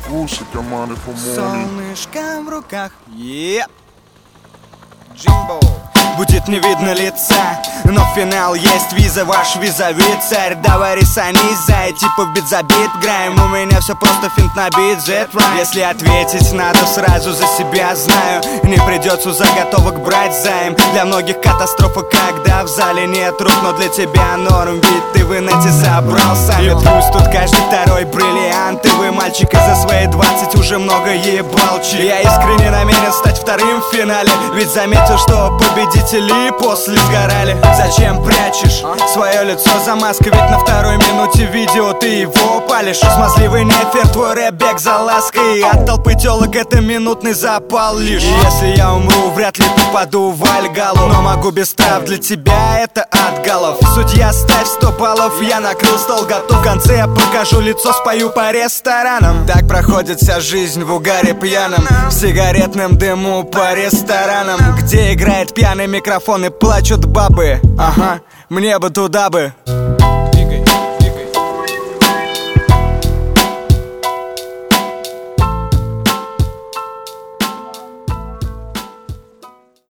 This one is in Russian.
вкусе команды помоли. Солнышко в руках, Джимбо. Будет не видно лица, но в финал есть виза, ваш визави царь. Давай рисанись, зай, типа в бит забит граем. У меня все просто финт на бит, jet right. Если ответить надо сразу за себя знаю, не придется заготовок брать займ. Для многих катастрофа, когда в зале нет рук, но для тебя норм, ведь ты в инете забрал сами. Пусть тут каждый второй бриллиант, и вы, мальчик, из-за своей 20 уже много ебал чик. Я искренне намерен стать вторым в финале, ведь заметил, что победители после сгорали. Зачем прячешь свое лицо за маской? Ведь на второй минуте видео ты его палишь. Смазливый нефер, твой рэп-бег за лаской. От толпы телок это минутный запал лишь. Если я умру, вряд ли попаду в Альгалу, но могу без трав, для тебя это от галов. Судья, ставь 100 баллов, я накрыл стол, готов. В конце я покажу лицо, спою по ресторанам. Так проходит вся жизнь в угаре пьяном, в сигаретном дыму по ресторанам, где играет пьяный микрофон и плачут бабы. Ага, мне бы туда бы.